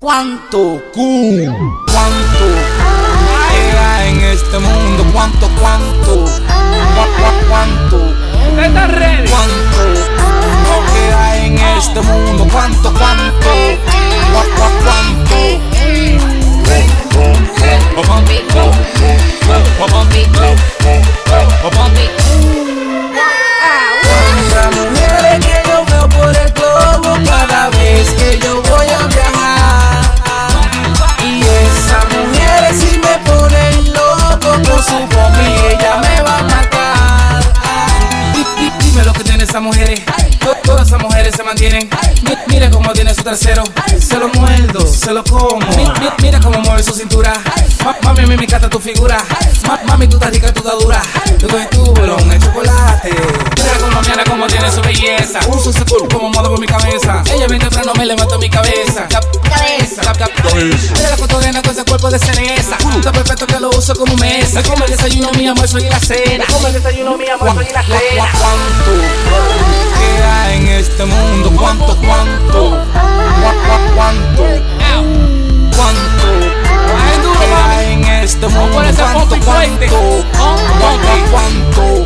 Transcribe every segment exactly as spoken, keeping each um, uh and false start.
¿Cuánto? ¿Cuánto queda en este mundo? ¿Cuánto? ¿Cuánto? ¿Cuánto? ¿Estás ready? ¿Cuánto queda en este mundo? ¿Cuánto? ¿Cuánto? ¿Cuánto? Cuántas mujeres que yo veo por el globo cada vez que yo voy a viajar. Y esas mujeres si me ponen loco con su combi, ella me va a matar. Y, y, dime lo que tiene esas mujeres. Todas esas mujeres se mantienen. Mi, mira cómo tiene su trasero. Se lo muerdo, se lo como. Mi, mi, mira cómo mueve su cintura. Ma, mami, a mí me encanta tu figura. Ma, mami, tú estás rica, tú estás dura. Yo doy tu bolón de chocolate. Mira colombiana como tiene su belleza. Uso ese culo como modo por mi cabeza. Ella bien temprano me levantó mi cabeza. Cap, cabeza, cap, cap, cabeza. Mira la cotorrena con ese cuerpo de cereza. Está perfecto que lo uso como mesa. Me come el desayuno, mi almuerzo y la cena. Me come el desayuno, mi almuerzo y la cena. ¿Cuánto queda en este mundo? ¿Cuánto? ¿Cuánto? ¿Cuánto? ¿Cuánto queda en este mundo? ¿Cuánto? ¿Cuánto? ¿Cuánto?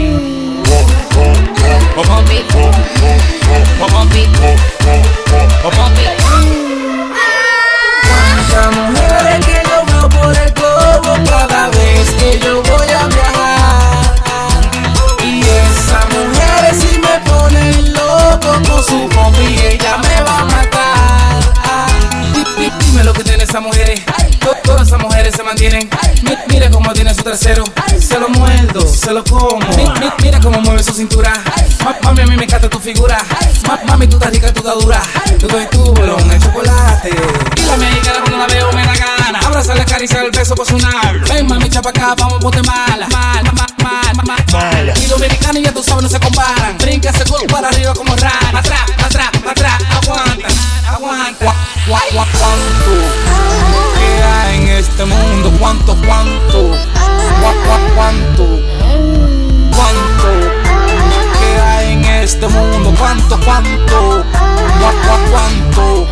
Cuántas mujeres que yo veo por el globo cada vez que yo voy a viajar. Y esas mujeres si me ponen loco con su combi, ella me va a matar. Dime lo que tiene esas mujeres. Todas esas mujeres se mantienen. Mi, mira cómo tiene su trasero. Se lo muerdo, se lo como. Mi, mi, mira cómo mueve su cintura. Ma, mami, a mí me encanta tu figura. Ma, mami, tú estás rica, tú estás dura. Yo doy tu bolón de chocolate. Y la mexicana cuando la veo me da gana. Abrazarle, acariciar el beso por sonar. Ven mami, chapa acá, vamos ponte mala. Mal, mal, mal, mal, mal. Y dominicano ya tú sabes no se comparan. Brinca ese culo para arriba como rana. Atrás, atrás, atrás, aguanta, aguanta. ¿Cuánto queda en este mundo? ¿Cuánto? ¿Cuánto? ¿Cuánto? ¿Cuánto queda en este mundo? ¿Cuánto? ¿Cuánto? ¿Cuánto?